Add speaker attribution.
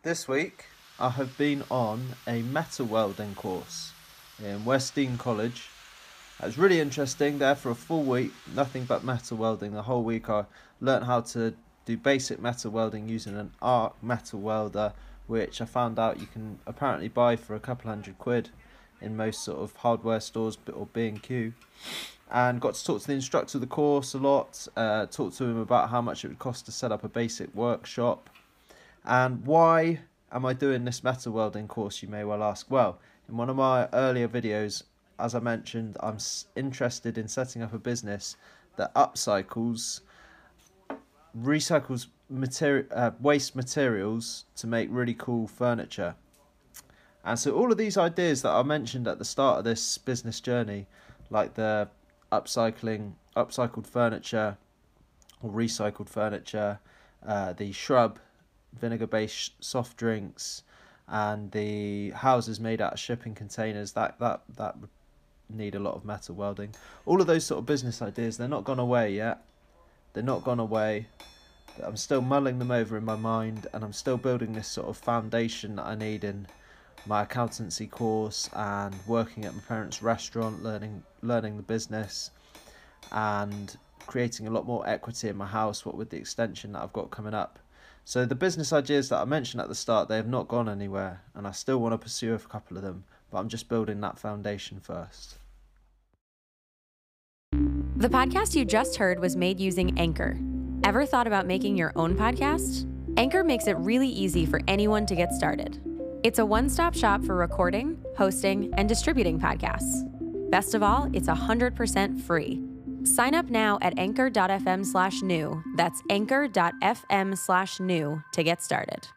Speaker 1: This week I have been on a metal welding course in West Dean College. It was really interesting. There for a full week, nothing but metal welding. The whole week I learnt how to do basic metal welding using an arc metal welder, which I found out you can apparently buy for a couple £100 in most sort of hardware stores or B&Q. And got to talk to the instructor of the course a lot, talk to him about how much it would cost to set up a basic workshop. And why am I doing this metal welding course, you may well ask? Well, in one of my earlier videos, as I mentioned, I'm interested in setting up a business that recycles waste materials to make really cool furniture. And so all of these ideas that I mentioned at the start of this business journey, like the upcycled furniture or recycled furniture, the shrub vinegar-based soft drinks, and the houses made out of shipping containers, that would need a lot of metal welding. All of those sort of business ideas, they're not gone away yet. They're not gone away. I'm still mulling them over in my mind, and I'm still building this sort of foundation that I need in my accountancy course and working at my parents' restaurant, learning the business and creating a lot more equity in my house, what with the extension that I've got coming up. So the business ideas that I mentioned at the start, they have not gone anywhere, and I still want to pursue a couple of them, but I'm just building that foundation first.
Speaker 2: The podcast you just heard was made using Anchor. Ever thought about making your own podcast? Anchor makes it really easy for anyone to get started. It's a one-stop shop for recording, hosting, and distributing podcasts. Best of all, it's 100% free. Sign up now at anchor.fm/new. That's anchor.fm/new to get started.